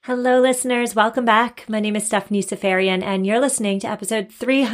Hello, listeners. Welcome back. My name is Stephanie Safarian, and you're listening to episode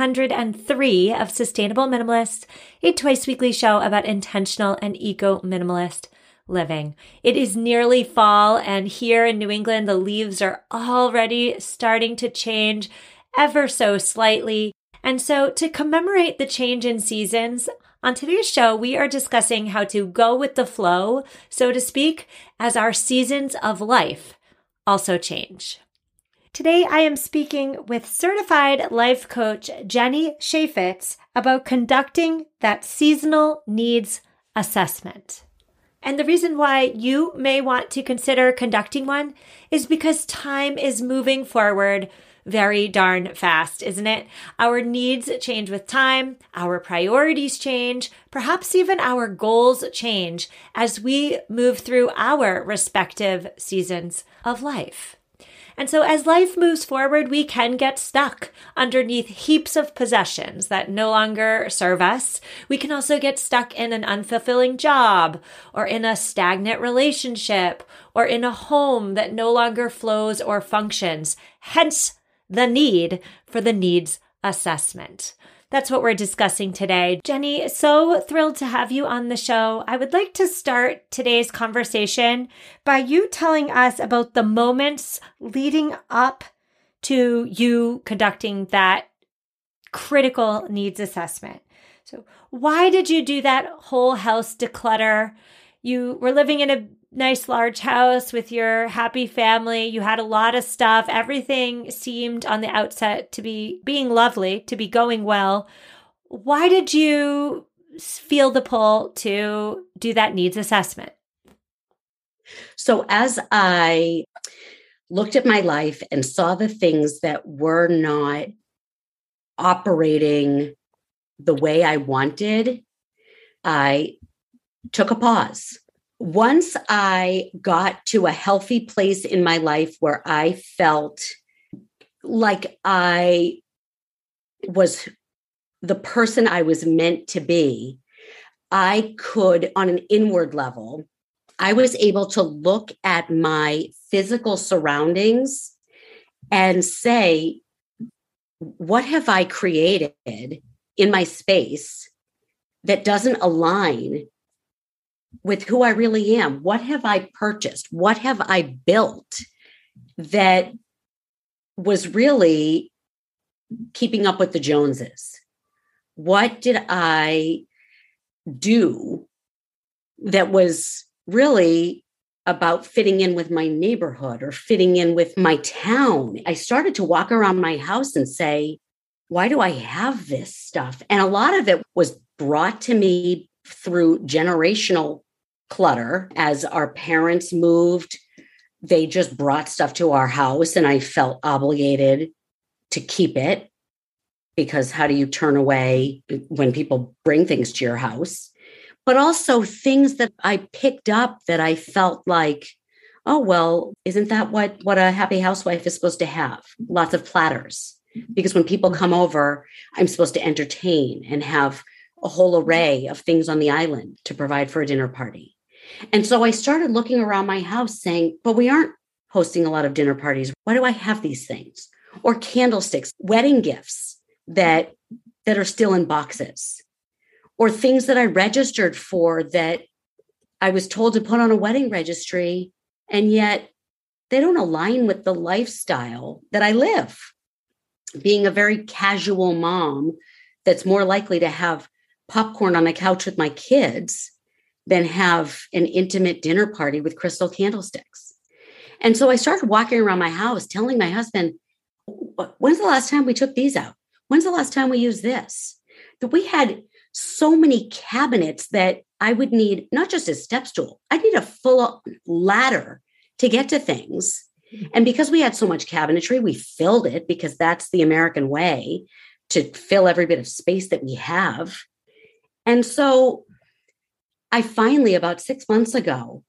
303 of Sustainable Minimalist, a twice-weekly show about intentional and eco-minimalist living. It is nearly fall, and here in New England, the leaves are already starting to change ever so slightly. And so to commemorate the change in seasons, on today's show, we are discussing how to go with the flow, so to speak, as our seasons of life also change. Today, I am speaking with certified life coach Jenny Chaffetz about conducting that seasonal needs assessment. And the reason why you may want to consider conducting one is because time is moving forward very darn fast, isn't it? Our needs change with time, our priorities change, perhaps even our goals change as we move through our respective seasons of life. And so as life moves forward, we can get stuck underneath heaps of possessions that no longer serve us. We can also get stuck in an unfulfilling job, or in a stagnant relationship, or in a home that no longer flows or functions. Hence, the need for the needs assessment. That's what we're discussing today. Jenny, so thrilled to have you on the show. I would like to start today's conversation by you telling us about the moments leading up to you conducting that critical needs assessment. So why did you do that whole house declutter? You were living in a nice large house with your happy family. You had a lot of stuff. Everything seemed on the outset to be being lovely, to be going well. Why did you feel the pull to do that needs assessment? So as I looked at my life and saw the things that were not operating the way I wanted, I took a pause. Once I got to a healthy place in my life where I felt like I was the person I was meant to be, I could, on an inward level, I was able to look at my physical surroundings and say, what have I created in my space that doesn't align with who I really am? What have I purchased? What have I built that was really keeping up with the Joneses? What did I do that was really about fitting in with my neighborhood or fitting in with my town? I started to walk around my house and say, why do I have this stuff? And a lot of it was brought to me through generational clutter. As our parents moved, they just brought stuff to our house, and I felt obligated to keep it, because how do you turn away when people bring things to your house? But also things that I picked up that I felt like, oh, well, isn't that what a happy housewife is supposed to have? Lots of platters. Because when people come over, I'm supposed to entertain and have a whole array of things on the island to provide for a dinner party. And so I started looking around my house saying, but we aren't hosting a lot of dinner parties. Why do I have these things? Or candlesticks, wedding gifts that are still in boxes, or things that I registered for that I was told to put on a wedding registry, and yet they don't align with the lifestyle that I live. Being a very casual mom that's more likely to have popcorn on a couch with my kids than have an intimate dinner party with crystal candlesticks. And so I started walking around my house telling my husband, when's the last time we took these out? When's the last time we used this? That we had so many cabinets that I would need not just a step stool, I'd need a full ladder to get to things. And because we had so much cabinetry, we filled it, because that's the American way, to fill every bit of space that we have. And so I finally, about 6 months ago,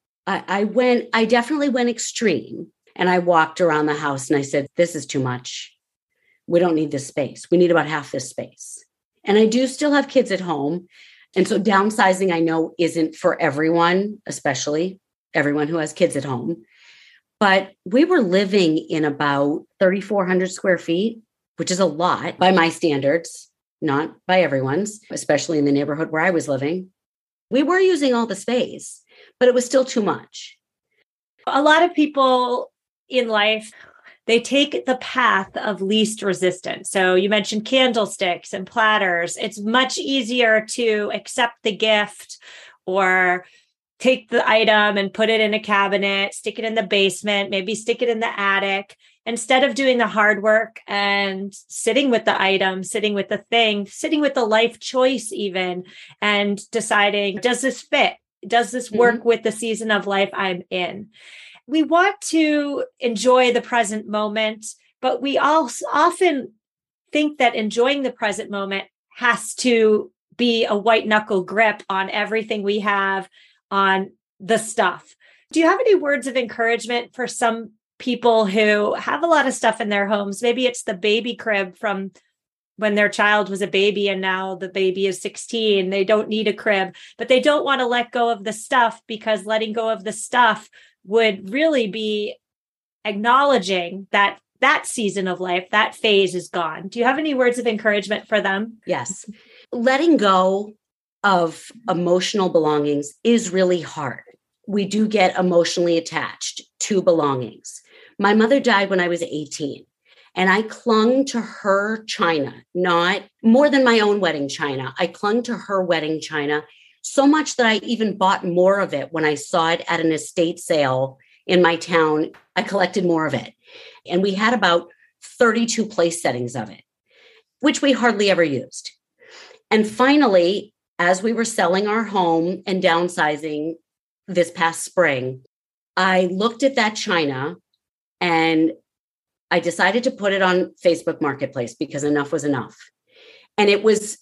I definitely went extreme, and I walked around the house and I said, this is too much. We don't need this space. We need about half this space. And I do still have kids at home. And so downsizing, I know, isn't for everyone, especially everyone who has kids at home. But we were living in about 3,400 square feet, which is a lot by my standards, not by everyone's, especially in the neighborhood where I was living. We were using all the space, but it was still too much. A lot of people in life, they take the path of least resistance. So you mentioned candlesticks and platters. It's much easier to accept the gift or take the item and put it in a cabinet, stick it in the basement, maybe stick it in the attic, instead of doing the hard work and sitting with the item, sitting with the thing, sitting with the life choice even, and deciding, does this fit? Does this work with the season of life I'm in? We want to enjoy the present moment, but we also often think that enjoying the present moment has to be a white knuckle grip on everything we have, on the stuff. Do you have any words of encouragement for some people who have a lot of stuff in their homes? Maybe it's the baby crib from when their child was a baby and now the baby is 16. They don't need a crib, but they don't want to let go of the stuff because letting go of the stuff would really be acknowledging that that season of life, that phase is gone. Do you have any words of encouragement for them? Yes. Letting go of emotional belongings is really hard. We do get emotionally attached to belongings. My mother died when I was 18, and I clung to her china, not more than my own wedding china. I clung to her wedding china so much that I even bought more of it when I saw it at an estate sale in my town. I collected more of it. And we had about 32 place settings of it, which we hardly ever used. And finally, as we were selling our home and downsizing this past spring, I looked at that china and I decided to put it on Facebook Marketplace because enough was enough. And it was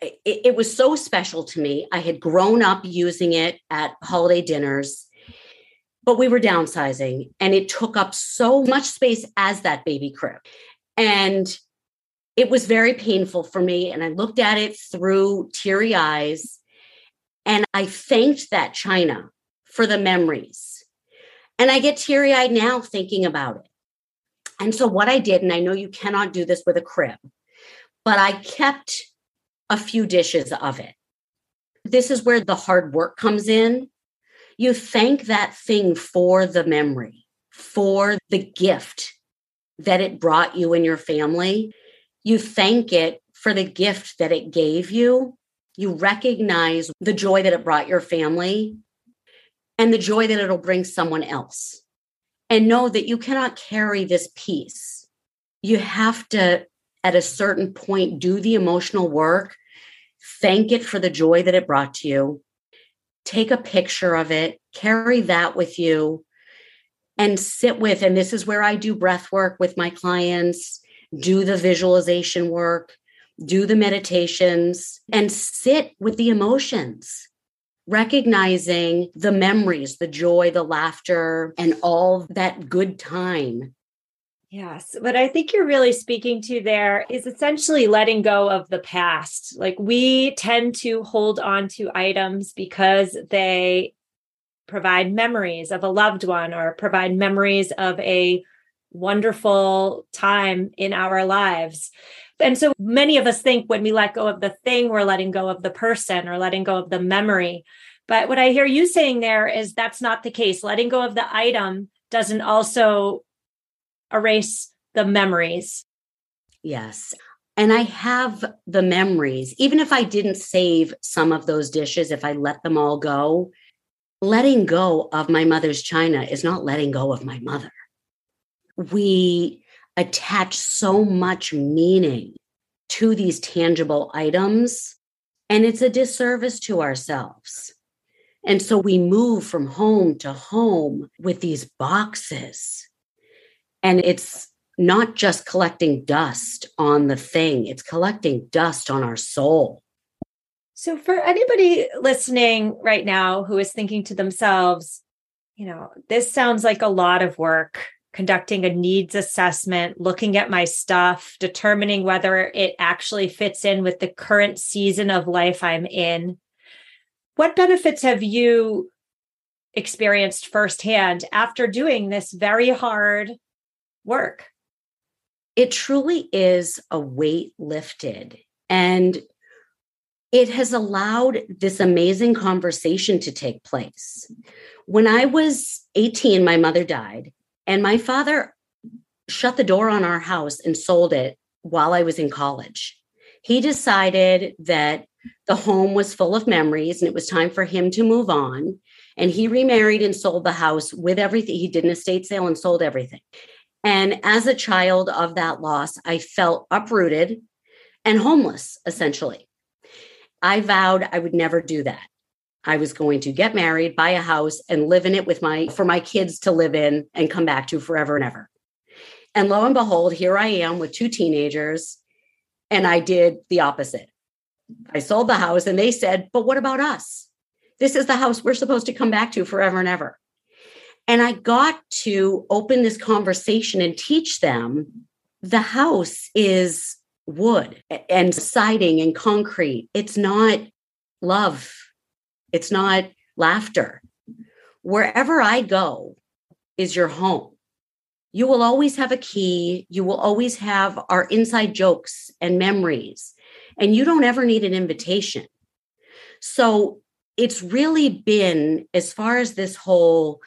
so special to me. I had grown up using it at holiday dinners, but we were downsizing and it took up so much space as that baby crib. And it was very painful for me. And I looked at it through teary eyes and I thanked that china for the memories. And I get teary eyed now thinking about it. And so what I did, and I know you cannot do this with a crib, but I kept a few dishes of it. This is where the hard work comes in. You thank that thing for the memory, for the gift that it brought you and your family. You thank it for the gift that it gave you. You recognize the joy that it brought your family and the joy that it'll bring someone else. And know that you cannot carry this piece. You have to, at a certain point, do the emotional work, thank it for the joy that it brought to you, take a picture of it, carry that with you, and sit with, and this is where I do breath work with my clients, do the visualization work, do the meditations, and sit with the emotions. Recognizing the memories, the joy, the laughter, and all that good time. Yes. What I think you're really speaking to there is essentially letting go of the past. Like we tend to hold on to items because they provide memories of a loved one or provide memories of a wonderful time in our lives. And so many of us think when we let go of the thing, we're letting go of the person or letting go of the memory. But what I hear you saying there is that's not the case. Letting go of the item doesn't also erase the memories. Yes. And I have the memories, even if I didn't save some of those dishes, if I let them all go, letting go of my mother's china is not letting go of my mother. We attach so much meaning to these tangible items, and it's a disservice to ourselves. And so we move from home to home with these boxes, and it's not just collecting dust on the thing, it's collecting dust on our soul. So for anybody listening right now who is thinking to themselves, this sounds like a lot of work. Conducting a needs assessment, looking at my stuff, determining whether it actually fits in with the current season of life I'm in. What benefits have you experienced firsthand after doing this very hard work. It truly is a weight lifted, and it has allowed this amazing conversation to take place. When I was 18, my mother died, and my father shut the door on our house and sold it while I was in college. He decided that the home was full of memories and it was time for him to move on. And he remarried and sold the house with everything. He did an estate sale and sold everything. And as a child of that loss, I felt uprooted and homeless, essentially. I vowed I would never do that. I was going to get married, buy a house, and live in it for my kids to live in and come back to forever and ever. And lo and behold, here I am with 2 teenagers, and I did the opposite. I sold the house, and they said, but what about us? This is the house we're supposed to come back to forever and ever. And I got to open this conversation and teach them the house is wood and siding and concrete. It's not love. It's not laughter. Wherever I go is your home. You will always have a key. You will always have our inside jokes and memories, and you don't ever need an invitation. So it's really been, as far as this whole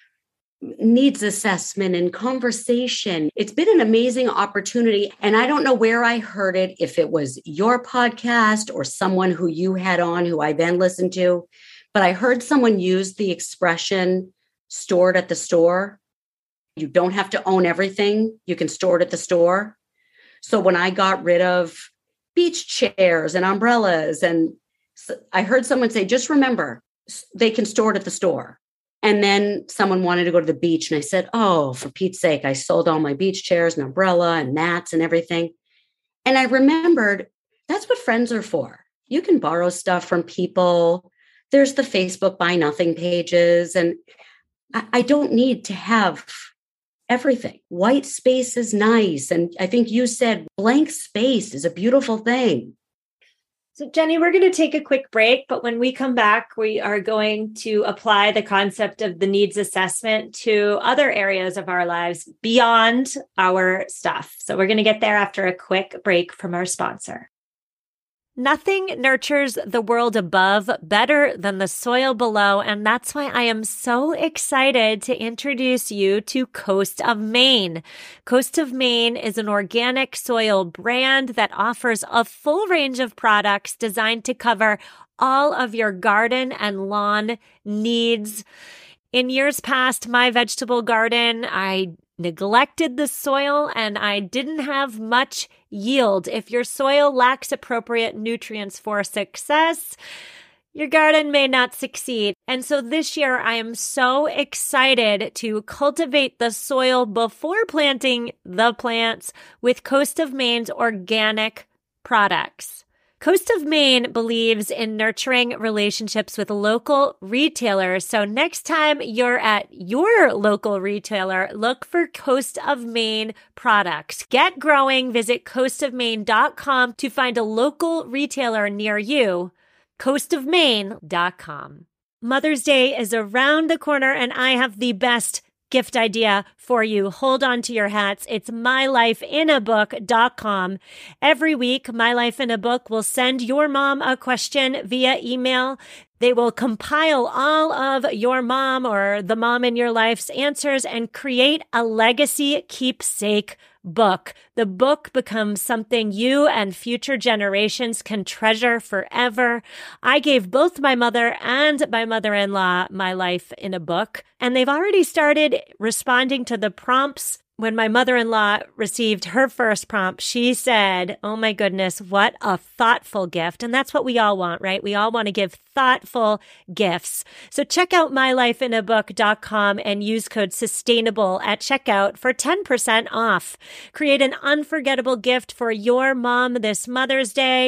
needs assessment and conversation, it's been an amazing opportunity. And I don't know where I heard it, if it was your podcast or someone who you had on who I then listened to, but I heard someone use the expression stored at the store. You don't have to own everything. You can store it at the store. So when I got rid of beach chairs and umbrellas, and I heard someone say, just remember, they can store it at the store. And then someone wanted to go to the beach. And I said, oh, for Pete's sake, I sold all my beach chairs and umbrella and mats and everything. And I remembered that's what friends are for. You can borrow stuff from people. There's the Facebook Buy Nothing pages. And I don't need to have everything. White space is nice. And I think you said blank space is a beautiful thing. So Jenny, we're going to take a quick break, but when we come back, we are going to apply the concept of the needs assessment to other areas of our lives beyond our stuff. So we're going to get there after a quick break from our sponsor. Nothing nurtures the world above better than the soil below, and that's why I am so excited to introduce you to Coast of Maine. Coast of Maine is an organic soil brand that offers a full range of products designed to cover all of your garden and lawn needs. In years past, my vegetable garden, I neglected the soil and I didn't have much yield. If your soil lacks appropriate nutrients for success, your garden may not succeed. And so this year, I am so excited to cultivate the soil before planting the plants with Coast of Maine's organic products. Coast of Maine believes in nurturing relationships with local retailers. So next time you're at your local retailer, look for Coast of Maine products. Get growing. Visit coastofmaine.com to find a local retailer near you. coastofmaine.com. Mother's Day is around the corner, and I have the best gift idea for you. Hold on to your hats. It's mylifeinabook.com. Every week, My Life in a Book will send your mom a question via email. They will compile all of your mom or the mom in your life's answers and create a legacy keepsake book. The book becomes something you and future generations can treasure forever. I gave both my mother and my mother-in-law My Life in a Book, and they've already started responding to the prompts. When my mother-in-law received her first prompt, she said, oh my goodness, what a thoughtful gift. And that's what we all want, right? We all want to give thoughtful gifts. So check out mylifeinabook.com and use code SUSTAINABLE at checkout for 10% off. Create an unforgettable gift for your mom this Mother's Day.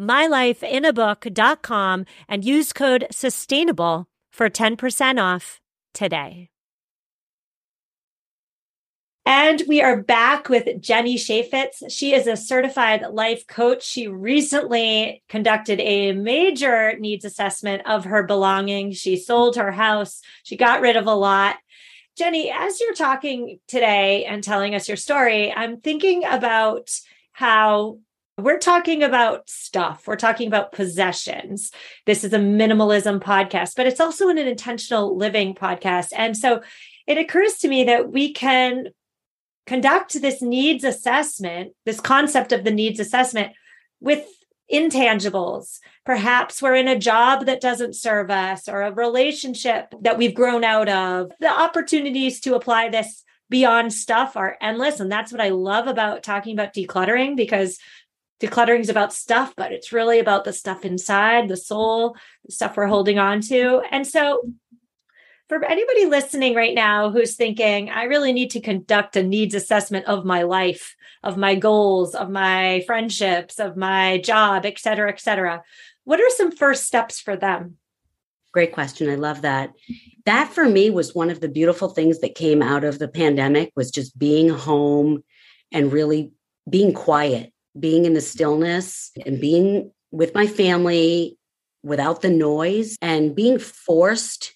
mylifeinabook.com and use code SUSTAINABLE for 10% off today. And we are back with Jenny Chaffetz. She is a certified life coach. She recently conducted a major needs assessment of her belongings. She sold her house. She got rid of a lot. Jenny, as you're talking today and telling us your story, I'm thinking about how we're talking about stuff. We're talking about possessions. This is a minimalism podcast, but it's also an intentional living podcast. And so it occurs to me that we can conduct this needs assessment, this concept of the needs assessment with intangibles. Perhaps we're in a job that doesn't serve us or a relationship that we've grown out of. The opportunities to apply this beyond stuff are endless. And that's what I love about talking about decluttering, because decluttering is about stuff, but it's really about the stuff inside, the soul, the stuff we're holding on to. And so for anybody listening right now who's thinking, I really need to conduct a needs assessment of my life, of my goals, of my friendships, of my job, et cetera, what are some first steps for them? Great question. I love that. That for me was one of the beautiful things that came out of the pandemic, was just being home and really being quiet, being in the stillness and being with my family without the noise, and being forced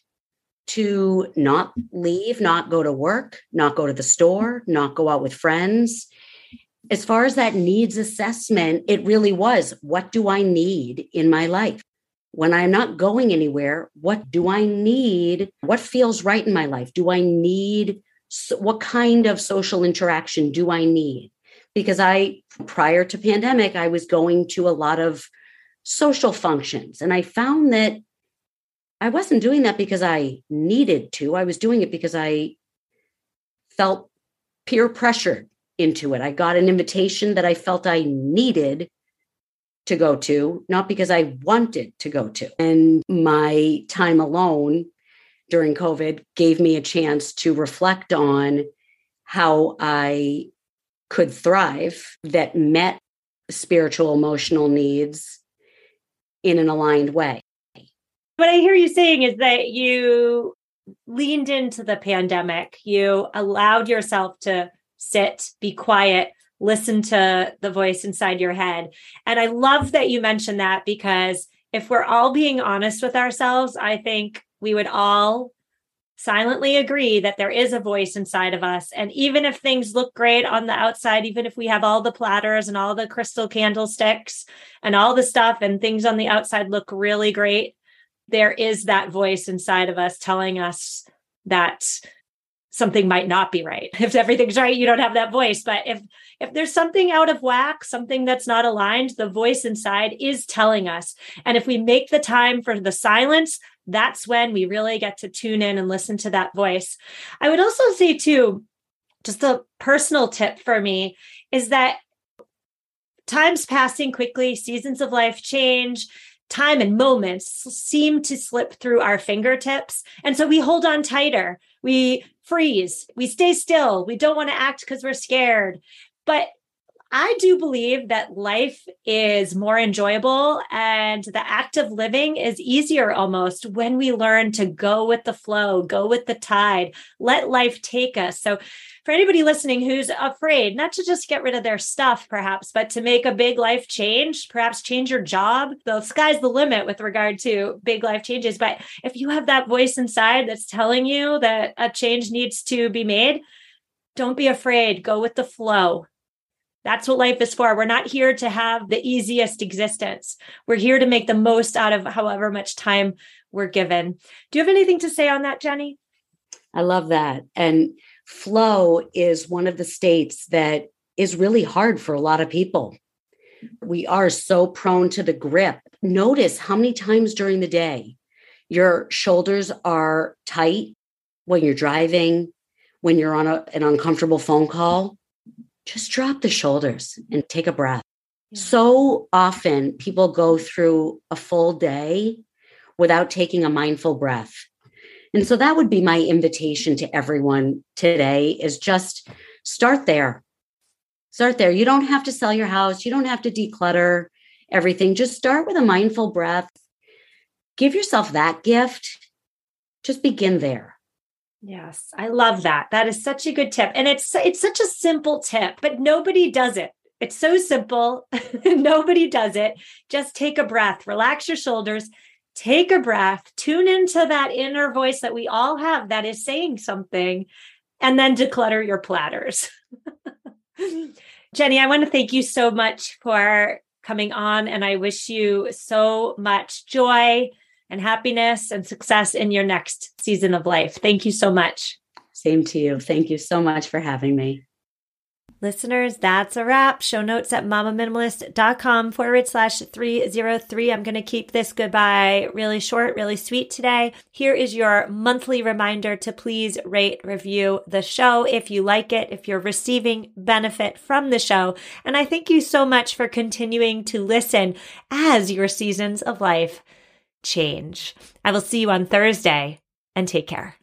to not leave, not go to work, not go to the store, not go out with friends. As far as that needs assessment, it really was, what do I need in my life? When I'm not going anywhere, what do I need? What feels right in my life? Do I need, what kind of social interaction do I need? Because prior to pandemic, I was going to a lot of social functions, and I found that I wasn't doing that because I needed to. I was doing it because I felt peer pressured into it. I got an invitation that I felt I needed to go to, not because I wanted to go to. And my time alone during COVID gave me a chance to reflect on how I could thrive that met spiritual, emotional needs in an aligned way. What I hear you saying is that you leaned into the pandemic. You allowed yourself to sit, be quiet, listen to the voice inside your head. And I love that you mentioned that, because if we're all being honest with ourselves, I think we would all silently agree that there is a voice inside of us. And even if things look great on the outside, even if we have all the platters and all the crystal candlesticks and all the stuff and things on the outside look really great, there is that voice inside of us telling us that something might not be right. If everything's right, you don't have that voice. But if there's something out of whack, something that's not aligned, the voice inside is telling us. And if we make the time for the silence, that's when we really get to tune in and listen to that voice. I would also say too, just a personal tip for me is that time's passing quickly, seasons of life change, time and moments seem to slip through our fingertips. And so we hold on tighter. We freeze. We stay still. We don't want to act because we're scared. But I do believe that life is more enjoyable and the act of living is easier almost when we learn to go with the flow, go with the tide, let life take us. So for anybody listening who's afraid, not to just get rid of their stuff perhaps, but to make a big life change, perhaps change your job, the sky's the limit with regard to big life changes. But if you have that voice inside that's telling you that a change needs to be made, don't be afraid. Go with the flow. That's what life is for. We're not here to have the easiest existence. We're here to make the most out of however much time we're given. Do you have anything to say on that, Jenny? I love that. And flow is one of the states that is really hard for a lot of people. We are so prone to the grip. Notice how many times during the day your shoulders are tight when you're driving, when you're on an uncomfortable phone call. Just drop the shoulders and take a breath. Yeah. So often people go through a full day without taking a mindful breath. And so that would be my invitation to everyone today, is just start there. Start there. You don't have to sell your house. You don't have to declutter everything. Just start with a mindful breath. Give yourself that gift. Just begin there. Yes, I love that. That is such a good tip. And it's such a simple tip, but nobody does it. It's so simple. Nobody does it. Just take a breath, relax your shoulders, take a breath, tune into that inner voice that we all have that is saying something, and then declutter your platters. Jenny, I want to thank you so much for coming on, and I wish you so much joy and happiness and success in your next season of life. Thank you so much. Same to you. Thank you so much for having me. Listeners, that's a wrap. Show notes at mamaminimalist.com/303. I'm going to keep this goodbye really short, really sweet today. Here is your monthly reminder to please rate, review the show if you like it, if you're receiving benefit from the show. And I thank you so much for continuing to listen as your seasons of life change. I will see you on Thursday, and take care.